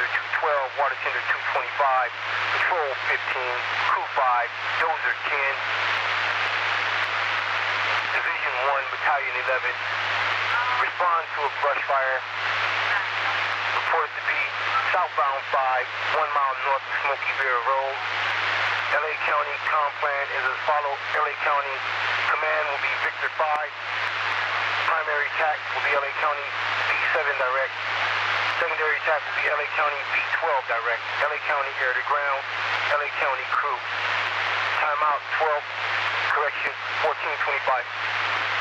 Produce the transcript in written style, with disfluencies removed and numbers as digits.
212, water tender 225, patrol 15, crew 5, dozer 10, division 1, battalion 11, respond to a brush fire, reported to be southbound 5, 1 mile north of Smoky Bear Road. LA County comm plan is as follows. LA County command will be Victor 5. Primary attack will be LA County B7 direct. Secondary attack will be LA County B12 direct. LA County air to ground. LA County crew. Timeout 12. Correction 1425.